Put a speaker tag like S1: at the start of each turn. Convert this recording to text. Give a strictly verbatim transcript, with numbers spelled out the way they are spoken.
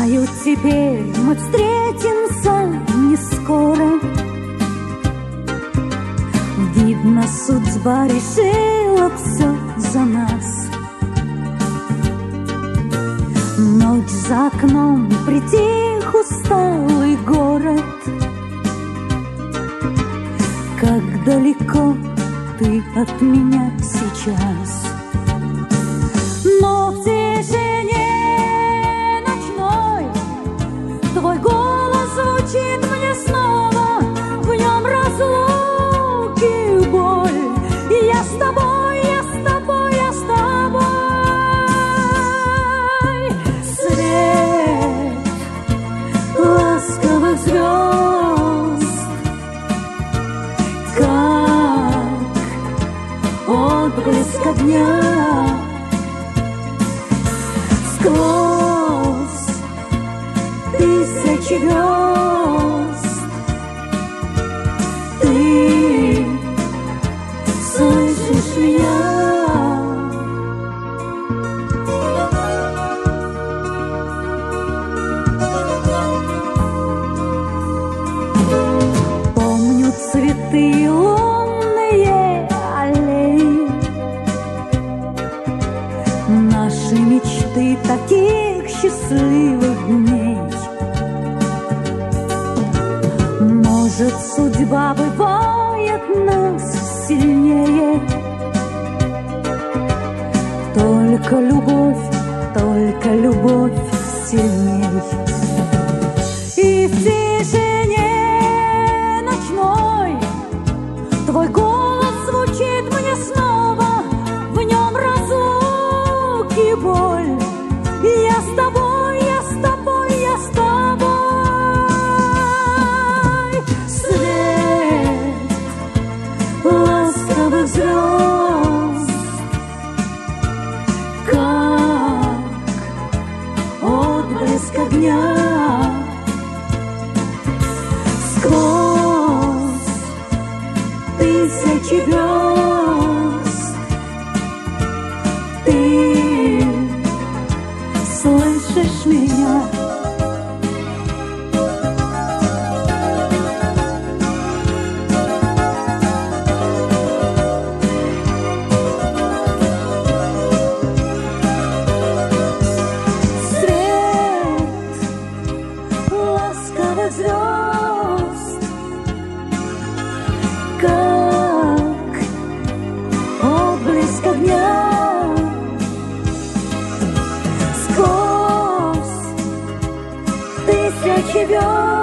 S1: Знаю, теперь мы встретимся не скоро. Видно, судьба решила все за нас. Ночь за окном, притих усталый город. Как далеко ты от меня сейчас. Но в тишине ночной твой голос звучит мне снова. В нем разлуки и боль. И я с тобой, я с тобой, я с тобой. Свет ласковых звезд, как отблеск огня. Сквозь тысячи звезд ты слышишь меня. Помню цветы, лунные аллеи, наши мечты таких счастливых дней. Может, судьба бывает нас сильнее. Только любовь, только любовь сильней. И в тишине ночной твой голос звучит мне снова. В нем разлуки и боль. И я с тобой, я с тобой, я с тобой. Свет ласковых звезд, как отблеск огня. Сквозь тысячи звезд ты слышишь меня. Свет ласковых звезд, как отблеск огня. Сквозь тысячи звезд